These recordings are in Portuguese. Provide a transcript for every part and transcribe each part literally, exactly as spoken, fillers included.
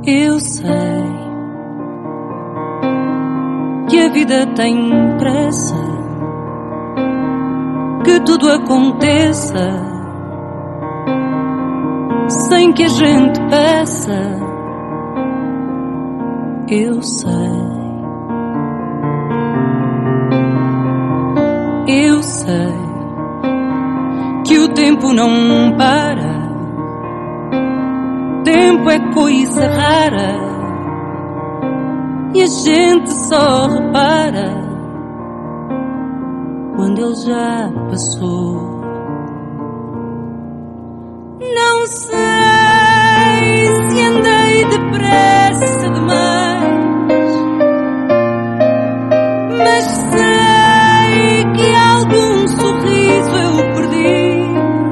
Eu sei que a vida tem pressa, que tudo aconteça sem que a gente peça. Eu sei, eu sei que o tempo não para. Tempo é coisa rara e a gente só repara quando ele já passou. Não sei se andei depressa demais, mas sei que algum sorriso eu perdi.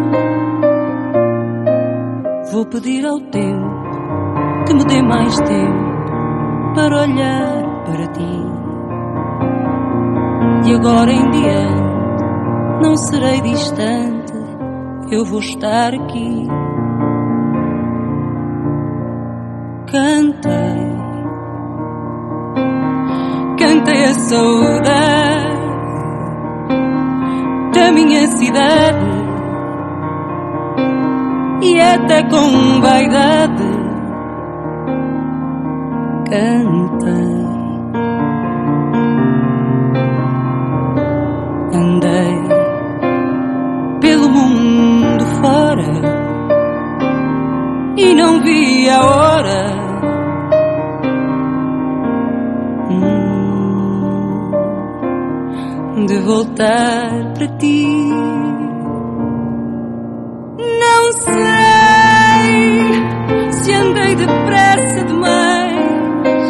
Vou pedir ao tempo que me dê mais tempo para olhar para ti. De agora em diante não serei distante, eu vou estar aqui. Cantei, cantei a saudade da minha cidade, e até com vaidade cantei. Andei pelo mundo fora e não vi a hora hum, de voltar para ti. Não sei se andei depressa demais,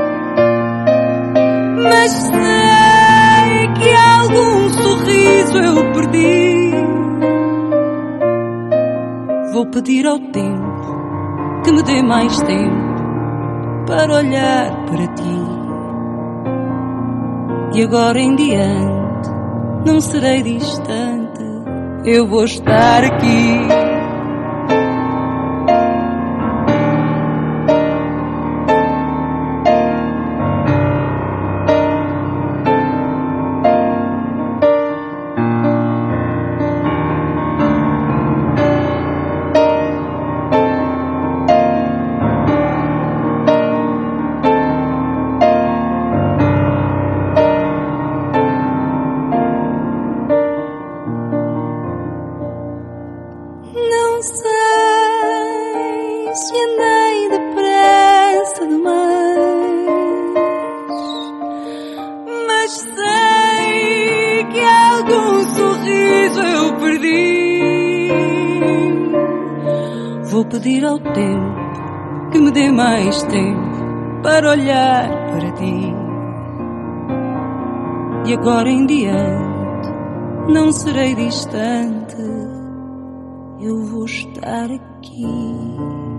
mas sei que algum sorriso eu perdi. Vou pedir ao tempo que me dê mais tempo para olhar para ti. De agora em diante não serei distante, eu vou estar aqui. Não sei se andei depressa demais, mas sei que algum sorriso eu perdi. Vou pedir ao tempo que me dê mais tempo para olhar para ti. De agora em diante não serei distante, eu vou estar aqui.